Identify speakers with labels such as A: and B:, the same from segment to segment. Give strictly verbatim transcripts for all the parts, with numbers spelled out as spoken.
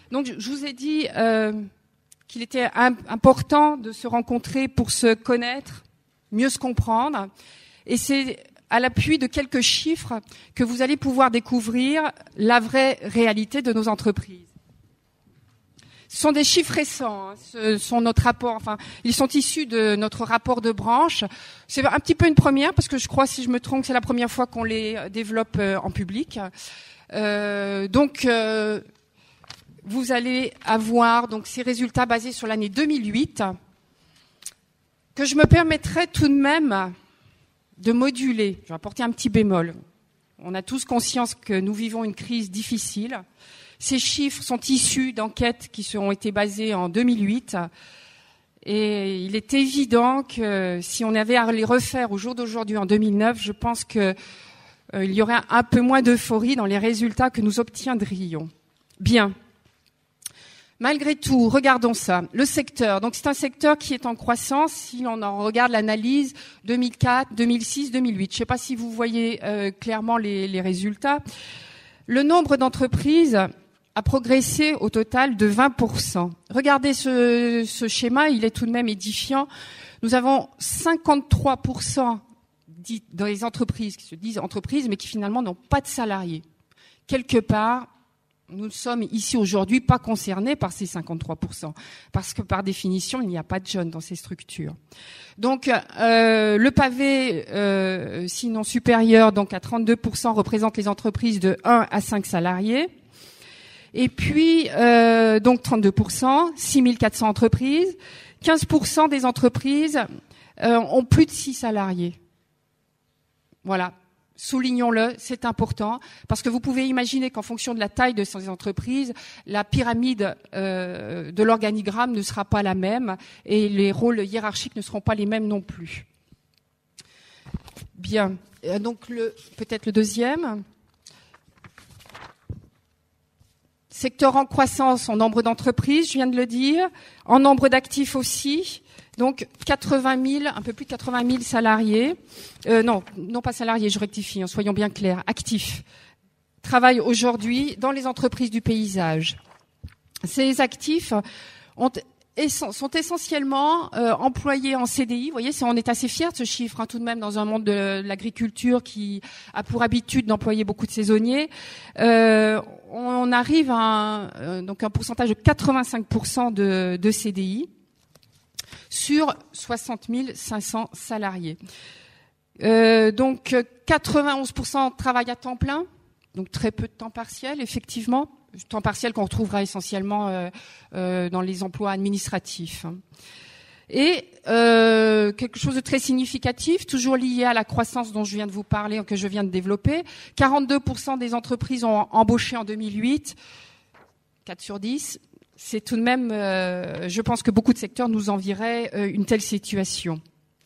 A: Donc, je vous ai dit euh, qu'il était important de se rencontrer pour se connaître, mieux se comprendre. Et c'est à l'appui de quelques chiffres que vous allez pouvoir découvrir la vraie réalité de nos entreprises. Ce sont des chiffres récents, hein, ce sont notre rapport, enfin, ils sont issus de notre rapport de branche. C'est un petit peu une première, parce que je crois, si je me trompe, c'est la première fois qu'on les développe euh, en public. Euh, donc, euh, vous allez avoir donc ces résultats basés sur l'année deux mille huit, que je me permettrai tout de même de moduler. Je vais apporter un petit bémol. On a tous conscience que nous vivons une crise difficile. Ces chiffres sont issus d'enquêtes qui ont été basées en deux mille huit. Et il est évident que si on avait à les refaire au jour d'aujourd'hui, en deux mille neuf, je pense qu'il euh, y aurait un peu moins d'euphorie dans les résultats que nous obtiendrions. Bien. Malgré tout, regardons ça. Le secteur. Donc, c'est un secteur qui est en croissance si on en regarde l'analyse deux mille quatre, deux mille six, deux mille huit. Je ne sais pas si vous voyez euh, clairement les, les résultats. Le nombre d'entreprises a progressé au total de vingt pour cent. Regardez ce, ce schéma, il est tout de même édifiant. Nous avons cinquante-trois pour cent dans les entreprises qui se disent entreprises, mais qui finalement n'ont pas de salariés. Quelque part, nous ne sommes ici aujourd'hui pas concernés par ces cinquante-trois pour cent, parce que par définition, il n'y a pas de jeunes dans ces structures. Donc, euh, le pavé, euh, sinon supérieur, donc à trente-deux pour cent, représente les entreprises de un à cinq salariés. Et puis, euh, donc trente-deux pour cent, six mille quatre cents entreprises. quinze pour cent des entreprises euh, ont plus de six salariés. Voilà. Soulignons-le, c'est important, parce que vous pouvez imaginer qu'en fonction de la taille de ces entreprises, la pyramide euh, de l'organigramme ne sera pas la même et les rôles hiérarchiques ne seront pas les mêmes non plus. Bien, donc le, peut-être le deuxième. Secteur en croissance en nombre d'entreprises, je viens de le dire, en nombre d'actifs aussi. Donc quatre-vingt mille, un peu plus de quatre-vingt mille salariés, euh, non, non pas salariés, je rectifie, hein, soyons bien clairs, actifs, travaillent aujourd'hui dans les entreprises du paysage. Ces actifs ont, sont essentiellement euh, employés en C D I. Vous voyez, c'est, on est assez fiers de ce chiffre, hein, tout de même, dans un monde de l'agriculture qui a pour habitude d'employer beaucoup de saisonniers. Euh, on arrive à un, euh, donc un pourcentage de quatre-vingt-cinq pour cent de, de C D I. Sur soixante mille cinq cents salariés. Euh, donc quatre-vingt-onze pour cent travaillent à temps plein, donc très peu de temps partiel, effectivement. Temps partiel qu'on retrouvera essentiellement euh, euh, dans les emplois administratifs. Et euh, quelque chose de très significatif, toujours lié à la croissance dont je viens de vous parler, que je viens de développer. quarante-deux pour cent des entreprises ont embauché en deux mille huit, quatre sur dix. C'est tout de même, euh, je pense que beaucoup de secteurs nous envieraient euh, une telle situation.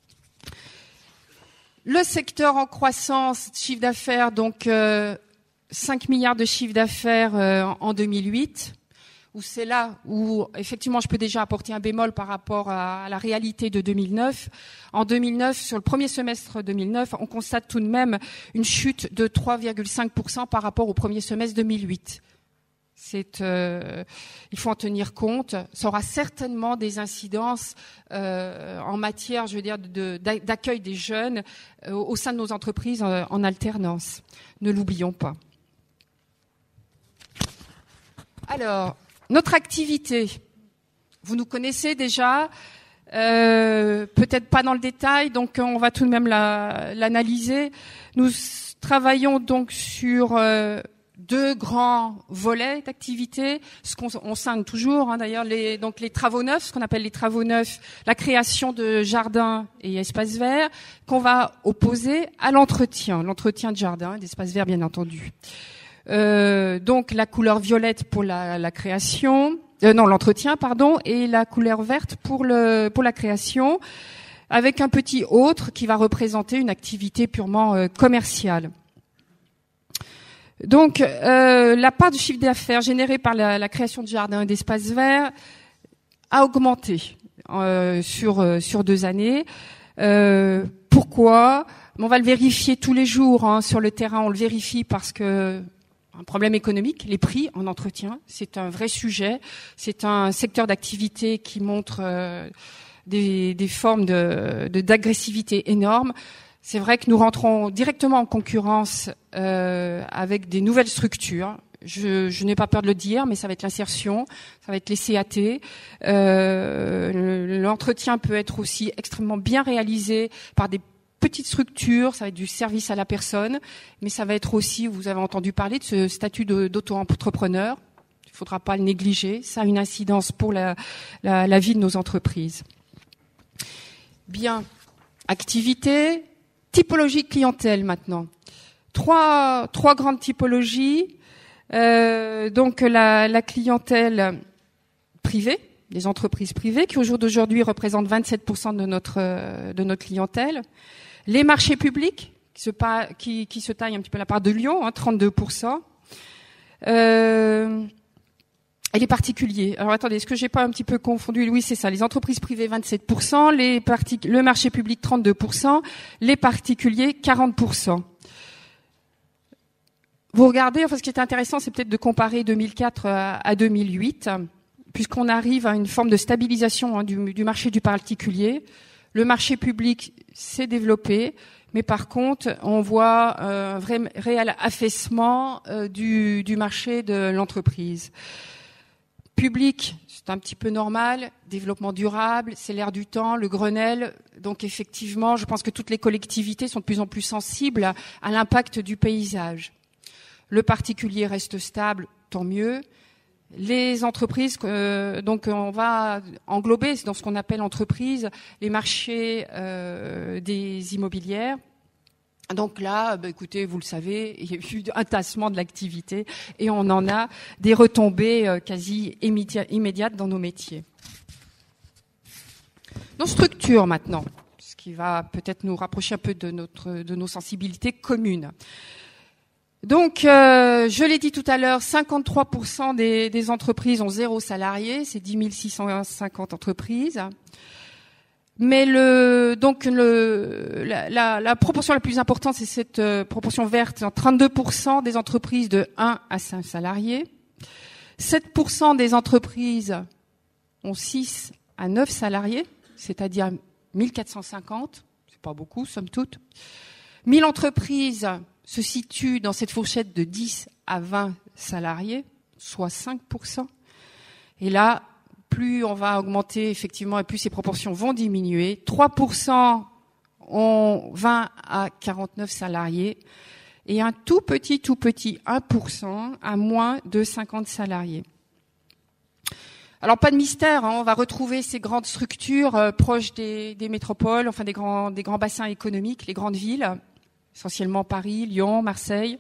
A: Le secteur en croissance, chiffre d'affaires, donc euh, cinq milliards de chiffre d'affaires euh, en deux mille huit, où c'est là où effectivement je peux déjà apporter un bémol par rapport à, à la réalité de deux mille neuf. En deux mille neuf, sur le premier semestre deux mille neuf, on constate tout de même une chute de trois virgule cinq pour cent par rapport au premier semestre deux mille huit. C'est, euh, il faut en tenir compte. Ça aura certainement des incidences euh, en matière, je veux dire, de, d'accueil des jeunes euh, au sein de nos entreprises en, en alternance. Ne l'oublions pas. Alors, notre activité, vous nous connaissez déjà, euh, peut-être pas dans le détail, donc on va tout de même la, l'analyser. Nous travaillons donc sur euh, deux grands volets d'activité, ce qu'on on scinde toujours, hein, d'ailleurs, les, donc les travaux neufs, ce qu'on appelle les travaux neufs, la création de jardins et espaces verts, qu'on va opposer à l'entretien, l'entretien de jardins et d'espaces verts, bien entendu. Euh, donc la couleur violette pour la, la création, euh, non l'entretien, pardon, et la couleur verte pour le pour la création, avec un petit autre qui va représenter une activité purement euh, commerciale. Donc, euh, la part du chiffre d'affaires généré par la, la création de jardins et d'espaces verts a augmenté euh, sur euh, sur deux années. Euh, pourquoi ? On va le vérifier tous les jours, hein, sur le terrain. On le vérifie parce que un problème économique, les prix en entretien. C'est un vrai sujet. C'est un secteur d'activité qui montre euh, des, des formes de, de, d'agressivité énormes. C'est vrai que nous rentrons directement en concurrence euh, avec des nouvelles structures. Je, je n'ai pas peur de le dire, mais ça va être l'insertion, ça va être les C A T. Euh, l'entretien peut être aussi extrêmement bien réalisé par des petites structures, ça va être du service à la personne, mais ça va être aussi, vous avez entendu parler de ce statut de, d'auto-entrepreneur. Il ne faudra pas le négliger. Ça a une incidence pour la, la, la vie de nos entreprises. Bien. Activité, typologie de clientèle maintenant. Trois, trois grandes typologies. Euh, donc la, la clientèle privée, les entreprises privées, qui au jour d'aujourd'hui représentent vingt-sept pour cent de notre euh, de notre clientèle. Les marchés publics, qui se, pa- qui, qui se taillent un petit peu la part de Lyon, hein, trente-deux pour cent. Euh, et les particuliers. Alors attendez, est-ce que j'ai pas un petit peu confondu? Oui, c'est ça. Les entreprises privées, vingt-sept pour cent. Les partic- le marché public, trente-deux pour cent. Les particuliers, quarante pour cent. Vous regardez, enfin, ce qui est intéressant, c'est peut-être de comparer deux mille quatre à deux mille huit, puisqu'on arrive à une forme de stabilisation hein, du, du marché du particulier. Le marché public s'est développé, mais par contre, on voit un vrai réel affaissement euh, du, du marché de l'entreprise. Public, c'est un petit peu normal. Développement durable, c'est l'air du temps, le Grenelle. Donc effectivement, je pense que toutes les collectivités sont de plus en plus sensibles à, à l'impact du paysage. Le particulier reste stable, tant mieux. Les entreprises, euh, donc on va englober dans ce qu'on appelle entreprise les marchés euh, des immobilières. Donc là, bah, écoutez, vous le savez, il y a eu un tassement de l'activité et on en a des retombées euh, quasi immédiat, immédiates dans nos métiers. Nos structures maintenant, ce qui va peut-être nous rapprocher un peu de notre de nos sensibilités communes. Donc, euh, je l'ai dit tout à l'heure, cinquante-trois pour cent des, des entreprises ont zéro salarié, c'est dix mille six cent cinquante entreprises. Mais le, donc le, la, la, la proportion la plus importante, c'est cette euh, proportion verte, trente-deux pour cent des entreprises de un à cinq salariés. sept pour cent des entreprises ont six à neuf salariés, c'est-à-dire mille quatre cent cinquante, c'est pas beaucoup, somme toute. mille entreprises se situe dans cette fourchette de dix à vingt salariés, soit cinq pour cent. Et là, plus on va augmenter effectivement et plus ces proportions vont diminuer. trois pour cent ont vingt à quarante-neuf salariés et un tout petit, tout petit un pour cent à moins de cinquante salariés. Alors pas de mystère, hein, on va retrouver ces grandes structures euh, proches des, des métropoles, enfin des grands, des grands bassins économiques, les grandes villes, essentiellement Paris, Lyon, Marseille.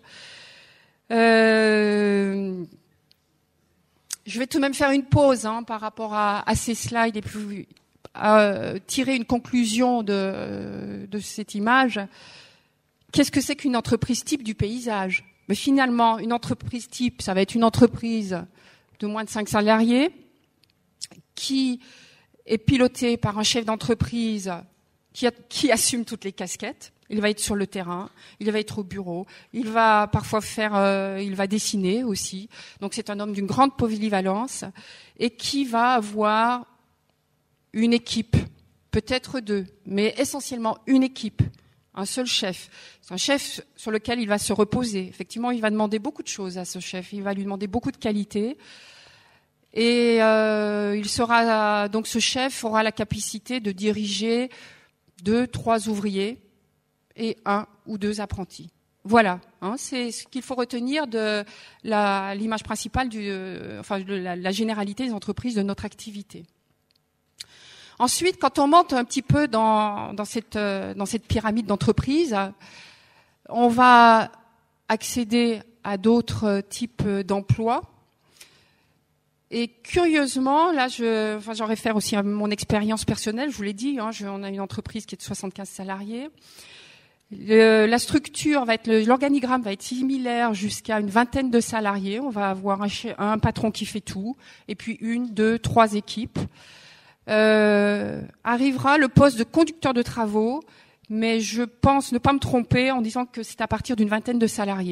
A: Euh, je vais tout de même faire une pause hein, par rapport à, à ces slides et puis euh, tirer une conclusion de, de cette image. Qu'est-ce que c'est qu'une entreprise type du paysage? Mais finalement, une entreprise type, ça va être une entreprise de moins de cinq salariés qui est pilotée par un chef d'entreprise qui, a, qui assume toutes les casquettes. Il va être sur le terrain, il va être au bureau, il va parfois faire, euh, il va dessiner aussi. Donc c'est un homme d'une grande polyvalence et qui va avoir une équipe, peut-être deux, mais essentiellement une équipe, un seul chef. C'est un chef sur lequel il va se reposer. Effectivement, il va demander beaucoup de choses à ce chef, il va lui demander beaucoup de qualités. Et euh, il sera donc ce chef aura la capacité de diriger deux, trois ouvriers et un ou deux apprentis. Voilà, hein, c'est ce qu'il faut retenir de la, l'image principale, du, euh, enfin de la, la généralité des entreprises de notre activité. Ensuite, quand on monte un petit peu dans, dans cette, euh, dans cette pyramide d'entreprises, on va accéder à d'autres types d'emplois. Et curieusement, là, je, enfin, j'en réfère aussi à mon expérience personnelle. Je vous l'ai dit, hein, je, on a une entreprise qui est de soixante-quinze salariés. Le, la structure va être, le, l'organigramme va être similaire jusqu'à une vingtaine de salariés. On va avoir un, un patron qui fait tout, et puis une, deux, trois équipes. Euh, arrivera le poste de conducteur de travaux, mais je pense ne pas me tromper en disant que c'est à partir d'une vingtaine de salariés.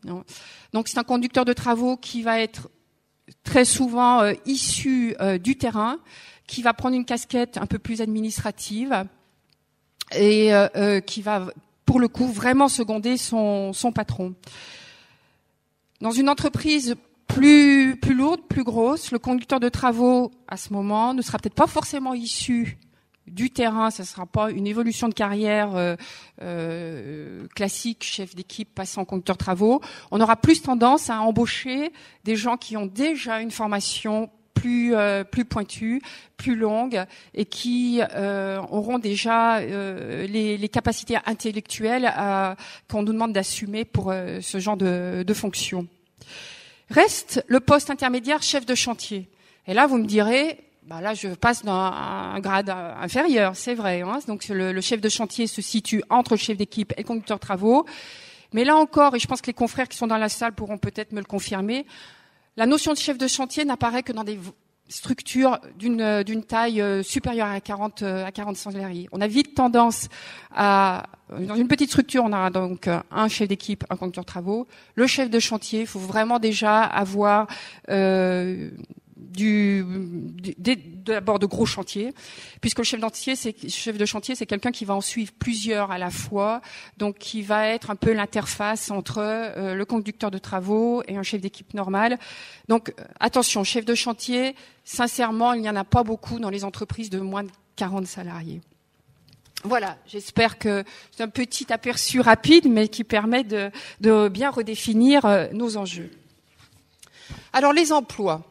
A: Non. Donc c'est un conducteur de travaux qui va être très souvent euh, issu euh, du terrain, qui va prendre une casquette un peu plus administrative et euh, euh, qui va, pour le coup, vraiment seconder son, son patron. Dans une entreprise plus, plus lourde, plus grosse, le conducteur de travaux, à ce moment, ne sera peut-être pas forcément issu du terrain, ça ne sera pas une évolution de carrière euh, euh, classique, chef d'équipe passant conducteur de travaux. On aura plus tendance à embaucher des gens qui ont déjà une formation plus euh, plus pointue, plus longue, et qui euh, auront déjà euh, les, les capacités intellectuelles à, qu'on nous demande d'assumer pour euh, ce genre de, de fonction. Reste le poste intermédiaire chef de chantier. Et là, vous me direz, bah là, je passe dans un grade inférieur, c'est vrai. Hein. Donc, le, le chef de chantier se situe entre le chef d'équipe et le conducteur de travaux. Mais là encore, et je pense que les confrères qui sont dans la salle pourront peut-être me le confirmer, la notion de chef de chantier n'apparaît que dans des structures d'une, d'une taille supérieure à quarante, à quarante salariés. On a vite tendance à, dans une petite structure, on a donc un chef d'équipe, un conducteur de travaux. Le chef de chantier, il faut vraiment déjà avoir euh, du, du d'abord de gros chantiers, puisque le chef de chantier, c'est chef de chantier, c'est quelqu'un qui va en suivre plusieurs à la fois, donc qui va être un peu l'interface entre euh, le conducteur de travaux et un chef d'équipe normal. Donc attention, chef de chantier, sincèrement, il n'y en a pas beaucoup dans les entreprises de moins de quarante salariés. Voilà, j'espère que c'est un petit aperçu rapide, mais qui permet de, de bien redéfinir euh, nos enjeux. Alors les emplois.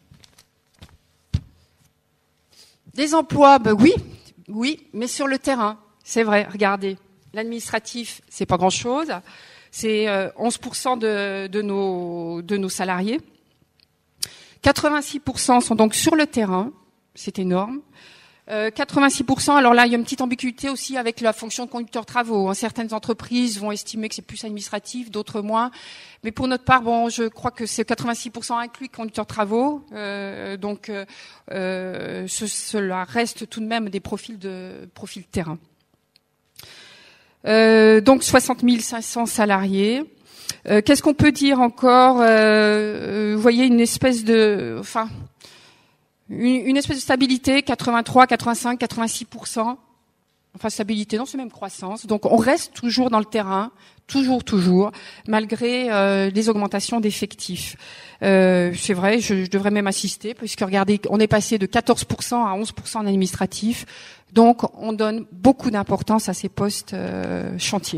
A: Des emplois, ben oui, oui, mais sur le terrain, c'est vrai. Regardez, l'administratif, c'est pas grand-chose, c'est euh, onze pour cent de, de nos de nos salariés. quatre-vingt-six pour cent sont donc sur le terrain, c'est énorme. Euh, quatre-vingt-six pour cent, alors là, il y a une petite ambiguïté aussi avec la fonction de conducteur travaux. Hein. Certaines entreprises vont estimer que c'est plus administratif, d'autres moins. Mais pour notre part, bon, je crois que c'est quatre-vingt-six pour cent inclus conducteur travaux. Euh, donc, euh, ce, cela reste tout de même des profils de profils terrain. Euh, donc, soixante mille cinq cents salariés. Euh, qu'est-ce qu'on peut dire encore euh, Vous voyez une espèce de, enfin. Une, une espèce de stabilité, quatre-vingt-trois, quatre-vingt-cinq, quatre-vingt-six pour cent. Enfin, stabilité, non, c'est même croissance. Donc, on reste toujours dans le terrain, toujours, toujours, malgré euh, les augmentations d'effectifs. Euh, c'est vrai, je, je devrais même assister, puisque regardez, on est passé de quatorze pour cent à onze pour cent en administratif. Donc, on donne beaucoup d'importance à ces postes euh, chantiers.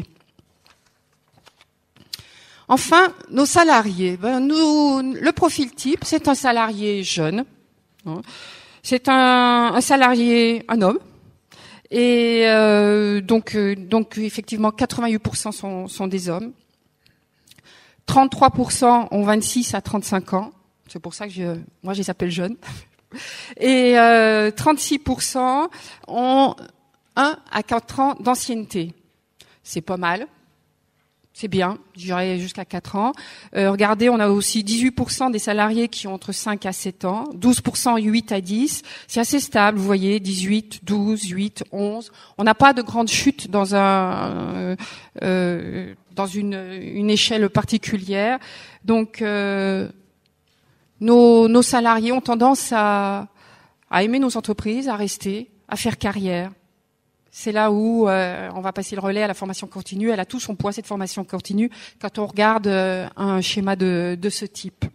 A: Enfin, nos salariés. Ben, nous, le profil type, c'est un salarié jeune. C'est un, un salarié, un homme, et euh, donc, euh, donc effectivement, quatre-vingt-huit pour cent sont, sont des hommes. trente-trois pour cent ont vingt-six à trente-cinq ans. C'est pour ça que je, moi, je les appelle jeunes. Et euh, trente-six pour cent ont un à quatre ans d'ancienneté. C'est pas mal. C'est bien, je dirais jusqu'à quatre ans. Euh, regardez, on a aussi dix-huit pour cent des salariés qui ont entre cinq à sept ans, douze pour cent huit à dix. C'est assez stable, vous voyez, dix-huit, douze, huit, onze. On n'a pas de grande chute dans un euh, dans une, une échelle particulière. Donc, euh, nos, nos salariés ont tendance à, à aimer nos entreprises, à rester, à faire carrière. C'est là où euh, on va passer le relais à la formation continue. Elle a tout son poids, cette formation continue, quand on regarde euh, un schéma de, de ce type.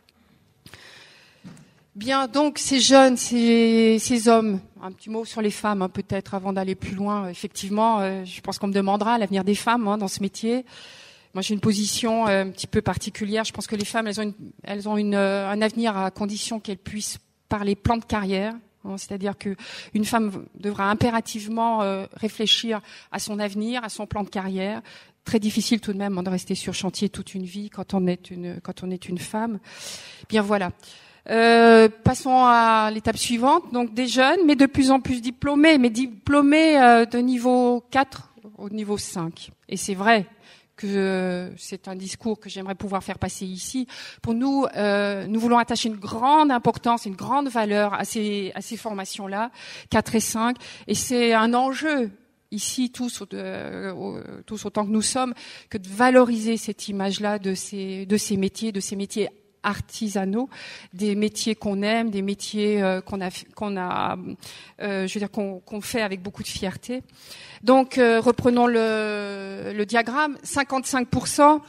A: Bien, donc ces jeunes, ces, ces hommes, un petit mot sur les femmes, hein, peut-être, avant d'aller plus loin. Effectivement, euh, je pense qu'on me demandera l'avenir des femmes hein, dans ce métier. Moi, j'ai une position euh, un petit peu particulière. Je pense que les femmes, elles ont, une, elles ont une, euh, un avenir à condition qu'elles puissent parler plan de carrière. C'est-à-dire que une femme devra impérativement euh, réfléchir à son avenir, à son plan de carrière. Très difficile tout de même de rester sur chantier toute une vie quand on est une quand on est une femme. Bien voilà. Euh, passons à l'étape suivante. Donc des jeunes, mais de plus en plus diplômés, mais diplômés euh, de niveau quatre au niveau cinq. Et c'est vrai que c'est un discours que j'aimerais pouvoir faire passer ici. Pour nous, euh, nous voulons attacher une grande importance, une grande valeur à ces, à ces formations-là, quatre et cinq. Et c'est un enjeu ici tous, euh, tous autant que nous sommes, que de valoriser cette image-là de ces, de ces métiers, de ces métiers artisanaux, des métiers qu'on aime, des métiers euh, qu'on a, qu'on a, euh, je veux dire qu'on, qu'on fait avec beaucoup de fierté. Donc, euh, reprenons le, le diagramme. cinquante-cinq pour cent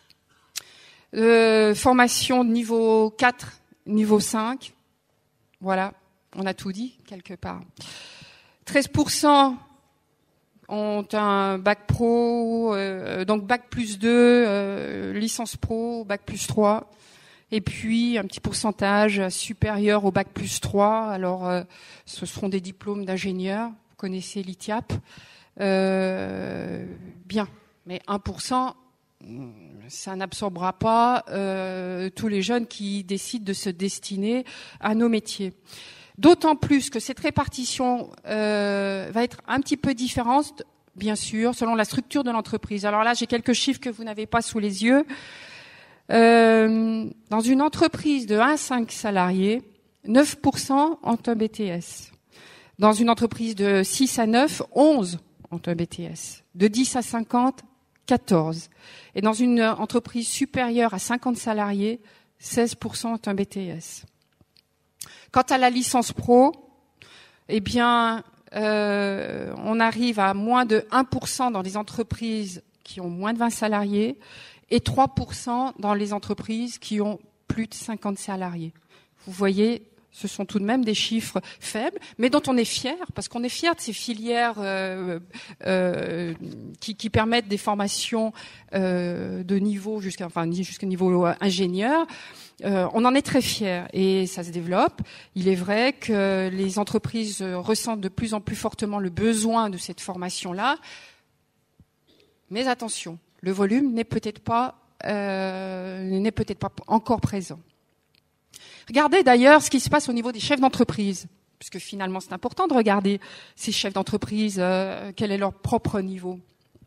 A: de formation de niveau quatre, niveau cinq. Voilà, on a tout dit quelque part. treize pour cent ont un bac pro, euh, donc bac plus deux, euh, licence pro, bac plus trois. Et puis, un petit pourcentage supérieur au bac plus trois. Alors, euh, ce seront des diplômes d'ingénieurs. Vous connaissez l'I T I A P. Euh, bien. Mais un pour cent, ça n'absorbera pas euh, tous les jeunes qui décident de se destiner à nos métiers. D'autant plus que cette répartition euh, va être un petit peu différente, bien sûr, selon la structure de l'entreprise. Alors là, j'ai quelques chiffres que vous n'avez pas sous les yeux. Euh, dans une entreprise de un à cinq salariés, neuf pour cent ont un B T S. Dans une entreprise de six à neuf, onze ont un B T S. De dix à cinquante, quatorze. Et dans une entreprise supérieure à cinquante salariés, seize pour cent ont un B T S. Quant à la licence pro, eh bien, euh, on arrive à moins de un pour cent dans les entreprises qui ont moins de vingt salariés et trois pour cent dans les entreprises qui ont plus de cinquante salariés. Vous voyez, ce sont tout de même des chiffres faibles, mais dont on est fier, parce qu'on est fier de ces filières euh, euh, qui, qui permettent des formations euh, de niveau jusqu'à, enfin, jusqu'au niveau ingénieur. Euh, on en est très fiers et ça se développe. Il est vrai que les entreprises ressentent de plus en plus fortement le besoin de cette formation-là, mais attention. Le volume n'est peut-être pas, euh, n'est peut-être pas encore présent. Regardez d'ailleurs ce qui se passe au niveau des chefs d'entreprise, puisque finalement c'est important de regarder ces chefs d'entreprise, euh, quel est leur propre niveau.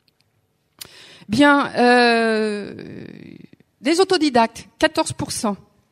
A: Bien, euh, des autodidactes, quatorze pour cent.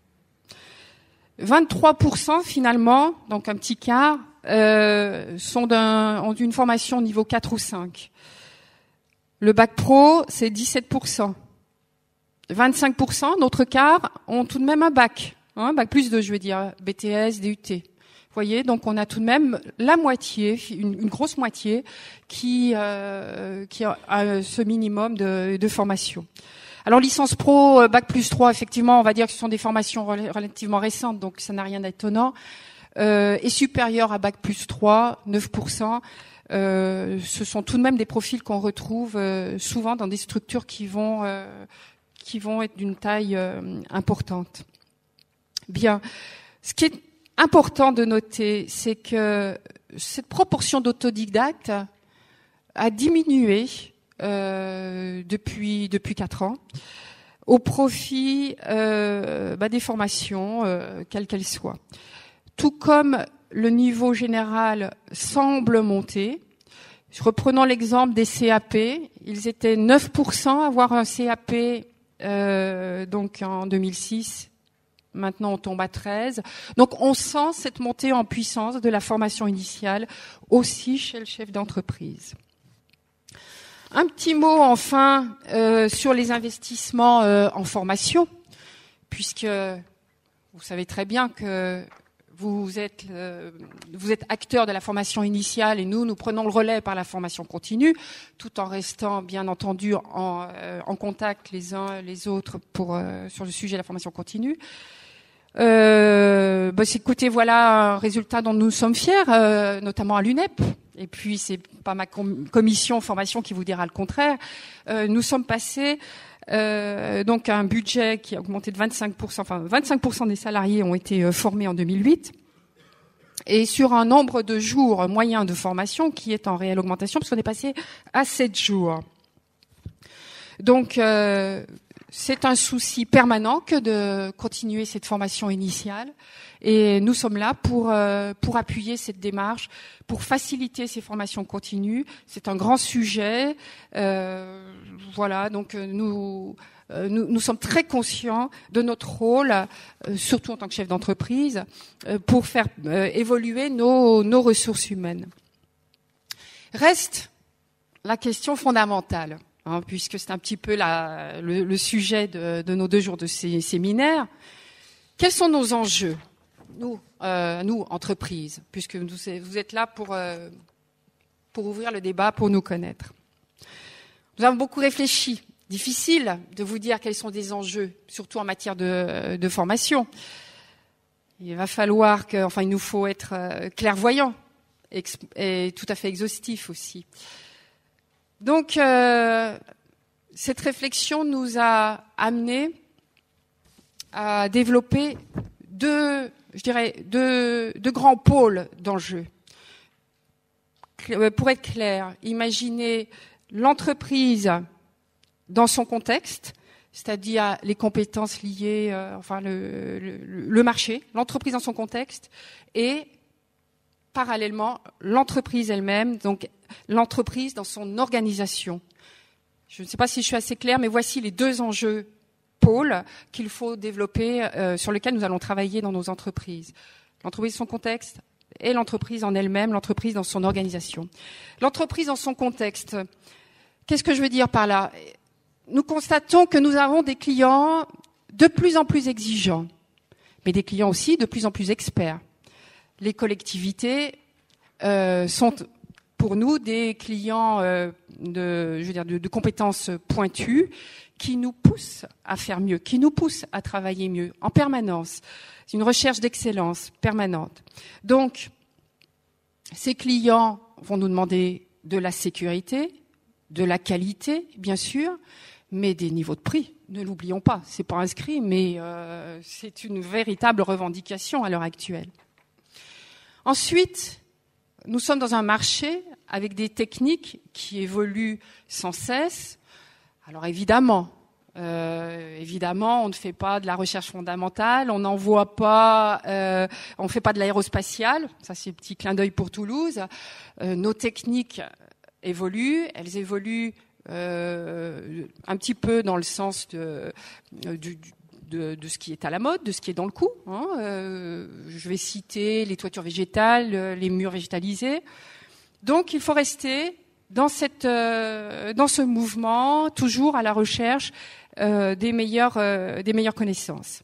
A: vingt-trois pour cent finalement, donc un petit quart, euh, sont d'un, ont une formation niveau quatre ou cinq. Le bac pro, c'est dix-sept pour cent. vingt-cinq pour cent, notre quart, ont tout de même un bac. Hein, bac plus deux, je veux dire, B T S, D U T. Vous voyez, donc on a tout de même la moitié, une, une grosse moitié, qui, euh, qui a ce minimum de, de formation. Alors licence pro, bac plus trois, effectivement, on va dire que ce sont des formations relativement récentes, donc ça n'a rien d'étonnant. Euh, et supérieur à bac plus trois, neuf pour cent. Euh, ce sont tout de même des profils qu'on retrouve euh, souvent dans des structures qui vont euh, qui vont être d'une taille euh, importante. Bien, ce qui est important de noter, c'est que cette proportion d'autodidactes a diminué euh, depuis depuis quatre ans au profit euh, bah, des formations, euh, quelles qu'elles soient. Tout comme le niveau général semble monter. Reprenons l'exemple des C A P. Ils étaient neuf pour cent à avoir un C A P euh, donc en deux mille six. Maintenant, on tombe à treize. Donc, on sent cette montée en puissance de la formation initiale aussi chez le chef d'entreprise. Un petit mot enfin euh, sur les investissements euh, en formation, puisque vous savez très bien que Vous êtes, euh, vous êtes acteur de la formation initiale et nous, nous prenons le relais par la formation continue, tout en restant bien entendu en, euh, en contact les uns les autres pour euh, sur le sujet de la formation continue. Euh, bah, c'est, écoutez, voilà un résultat dont nous sommes fiers, euh, notamment à l'U N E P. Et puis, c'est pas ma com- commission formation qui vous dira le contraire. Euh, nous sommes passés Euh, donc un budget qui a augmenté de vingt-cinq pour cent, enfin vingt-cinq pour cent des salariés ont été euh, formés en deux mille huit, et sur un nombre de jours moyen de formation qui est en réelle augmentation, parce qu'on est passé à sept jours. Donc euh, c'est un souci permanent que de continuer cette formation initiale, et nous sommes là pour euh, pour appuyer cette démarche, pour faciliter ces formations continues. C'est un grand sujet. Euh, voilà, donc nous, euh, nous nous sommes très conscients de notre rôle, euh, surtout en tant que chef d'entreprise, euh, pour faire euh, évoluer nos nos ressources humaines. Reste la question fondamentale, hein, puisque c'est un petit peu la, le, le sujet de, de nos deux jours de ces séminaires. Quels sont nos enjeux, nous, euh, nous entreprises, puisque vous, vous êtes là pour, euh, pour ouvrir le débat, pour nous connaître. Nous avons beaucoup réfléchi. Difficile de vous dire quels sont des enjeux, surtout en matière de, de formation. Il va falloir que, enfin, il nous faut être euh, clairvoyants et, et tout à fait exhaustifs aussi. Donc, euh, cette réflexion nous a amené à développer deux, je dirais, deux, deux grands pôles d'enjeux. Pour être clair, imaginez l'entreprise dans son contexte, c'est-à-dire les compétences liées, euh, enfin le, le, le marché, l'entreprise dans son contexte, et parallèlement l'entreprise elle-même, donc l'entreprise dans son organisation. Je ne sais pas si je suis assez claire, mais voici les deux enjeux pôles qu'il faut développer, euh, sur lesquels nous allons travailler dans nos entreprises. L'entreprise dans son contexte et l'entreprise en elle-même, l'entreprise dans son organisation. L'entreprise dans son contexte, qu'est-ce que je veux dire par là ? Nous constatons que nous avons des clients de plus en plus exigeants, mais des clients aussi de plus en plus experts. Les collectivités euh, sont pour nous des clients euh, de, je veux dire, de, de compétences pointues qui nous poussent à faire mieux, qui nous poussent à travailler mieux en permanence. C'est une recherche d'excellence permanente. Donc, ces clients vont nous demander de la sécurité, de la qualité, bien sûr, mais des niveaux de prix, ne l'oublions pas. C'est pas inscrit, mais euh, c'est une véritable revendication à l'heure actuelle. Ensuite, nous sommes dans un marché avec des techniques qui évoluent sans cesse. Alors évidemment, euh, évidemment, on ne fait pas de la recherche fondamentale, on n'envoie pas, euh, on fait pas de l'aérospatial. Ça, c'est un petit clin d'œil pour Toulouse. Euh, nos techniques évoluent, elles évoluent. Euh, un petit peu dans le sens de, du, de, de ce qui est à la mode, de ce qui est dans le coup. Hein. Euh, je vais citer les toitures végétales, les murs végétalisés. Donc, il faut rester dans, cette, euh, dans ce mouvement, toujours à la recherche euh, des, meilleures, euh, des meilleures connaissances.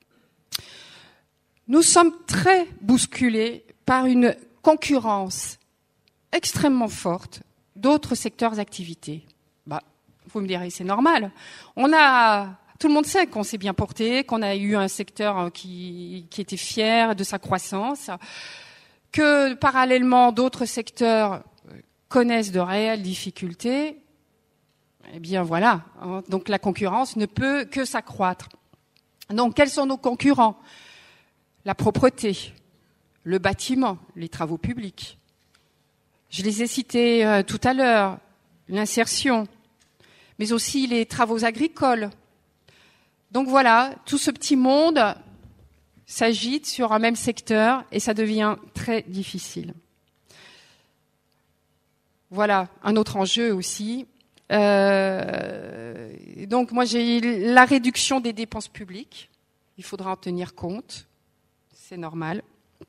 A: Nous sommes très bousculés par une concurrence extrêmement forte d'autres secteurs d'activité. Bah, vous me direz, c'est normal. On a, tout le monde sait qu'on s'est bien porté, qu'on a eu un secteur qui, qui était fier de sa croissance, que parallèlement d'autres secteurs connaissent de réelles difficultés. Eh bien voilà, hein, donc la concurrence ne peut que s'accroître. Donc quels sont nos concurrents ? La propreté, le bâtiment, les travaux publics. Je les ai cités euh, tout à l'heure, l'insertion, mais aussi les travaux agricoles. Donc voilà, tout ce petit monde s'agite sur un même secteur et ça devient très difficile. Voilà, un autre enjeu aussi. Euh, donc moi j'ai la réduction des dépenses publiques. Il faudra en tenir compte, c'est normal.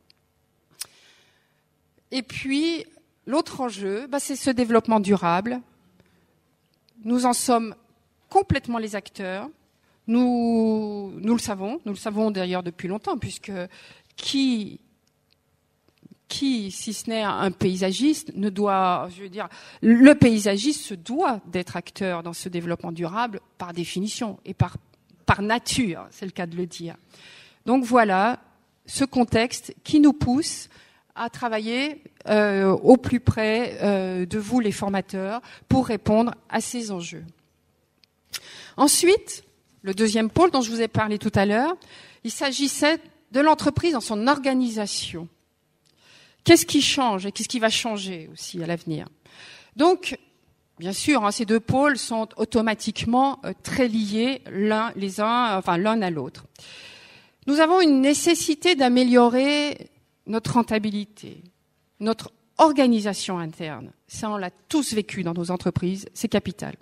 A: Et puis l'autre enjeu, bah, c'est ce développement durable. Nous en sommes complètement les acteurs. Nous, nous le savons, nous le savons d'ailleurs depuis longtemps, puisque qui, qui, si ce n'est un paysagiste, ne doit, je veux dire, le paysagiste se doit d'être acteur dans ce développement durable par définition et par, par nature, c'est le cas de le dire. Donc voilà ce contexte qui nous pousse à travailler euh, au plus près euh, de vous, les formateurs, pour répondre à ces enjeux. Ensuite, le deuxième pôle dont je vous ai parlé tout à l'heure, il s'agissait de l'entreprise dans son organisation. Qu'est-ce qui change et qu'est-ce qui va changer aussi à l'avenir ? Donc, bien sûr, hein, ces deux pôles sont automatiquement euh, très liés l'un, les uns, enfin l'un à l'autre. Nous avons une nécessité d'améliorer notre rentabilité, notre organisation interne. Ça, on l'a tous vécu dans nos entreprises, c'est capital.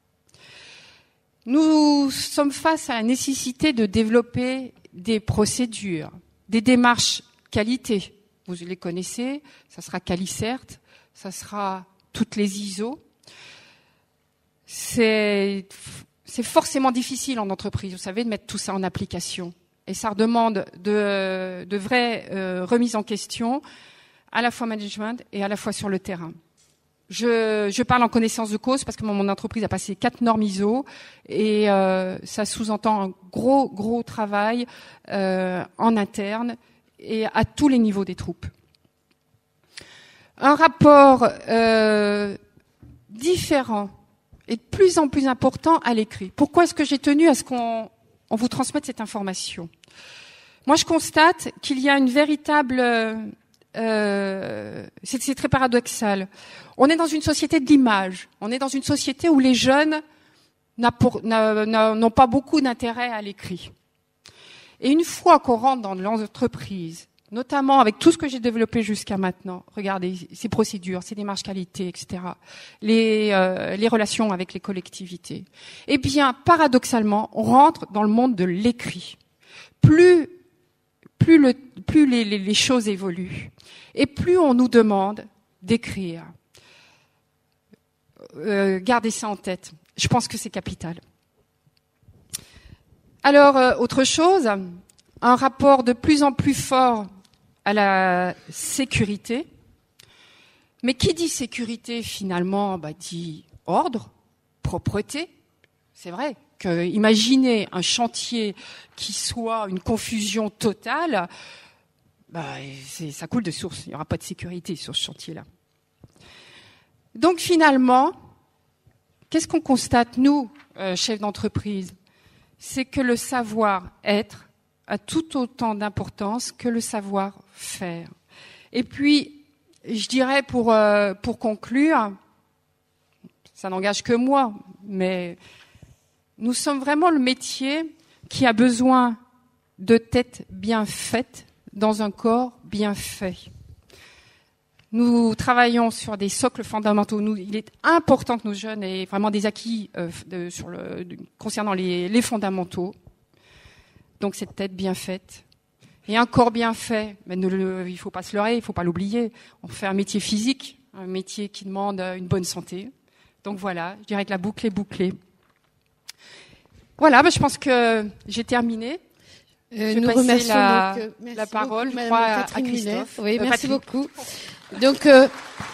A: Nous sommes face à la nécessité de développer des procédures, des démarches qualité. Vous les connaissez, ça sera Qualicert, ça sera toutes les I S O. C'est, c'est forcément difficile en entreprise, vous savez, de mettre tout ça en application. Et ça demande de, de vraies euh, remises en question, à la fois management et à la fois sur le terrain. Je, je parle en connaissance de cause parce que mon, mon entreprise a passé quatre normes I S O et euh, ça sous-entend un gros, gros travail euh, en interne et à tous les niveaux des troupes. Un rapport euh, différent et de plus en plus important à l'écrit. Pourquoi est-ce que j'ai tenu à ce qu'on on vous transmette cette information ? Moi, je constate qu'il y a une véritable... Euh, c'est, c'est très paradoxal. On est dans une société de l'image. On est dans une société où les jeunes n'a pour, n'a, n'a, n'ont pas beaucoup d'intérêt à l'écrit. Et une fois qu'on rentre dans l'entreprise, notamment avec tout ce que j'ai développé jusqu'à maintenant, regardez, ces procédures, ces démarches qualité, et cetera, les, euh, les relations avec les collectivités, eh bien, paradoxalement, on rentre dans le monde de l'écrit. Plus, plus, le, plus les, les, les choses évoluent, et plus on nous demande d'écrire. Euh, gardez ça en tête. Je pense que c'est capital. Alors, euh, autre chose, un rapport de plus en plus fort à la sécurité. Mais qui dit sécurité, finalement, bah, dit ordre, propreté. C'est vrai que imaginez un chantier qui soit une confusion totale, bah, c'est, ça coule de source. Il n'y aura pas de sécurité sur ce chantier-là. Donc, finalement, qu'est-ce qu'on constate, nous, euh, chefs d'entreprise ? C'est que le savoir-être a tout autant d'importance que le savoir-faire. Et puis, je dirais pour euh, pour conclure, ça n'engage que moi, mais nous sommes vraiment le métier qui a besoin de têtes bien faites dans un corps bien fait. Nous travaillons sur des socles fondamentaux. Nous, il est important que nos jeunes aient vraiment des acquis euh, de, sur le, de, concernant les, les fondamentaux. Donc cette tête bien faite et un corps bien fait, mais ne le, il faut pas se leurrer, il faut pas l'oublier. On fait un métier physique, un métier qui demande une bonne santé. Donc voilà, je dirais que la boucle est bouclée. Voilà, ben je pense que j'ai terminé.
B: Euh,
A: je vais
B: nous
A: passer
B: remercions
A: la,
B: donc, euh,
A: la parole,
B: beaucoup,
A: je crois, à
B: Catherine
A: Christophe.
B: Miller. Oui,
A: Euh,
B: merci
A: Patrick.
B: beaucoup. Donc, euh,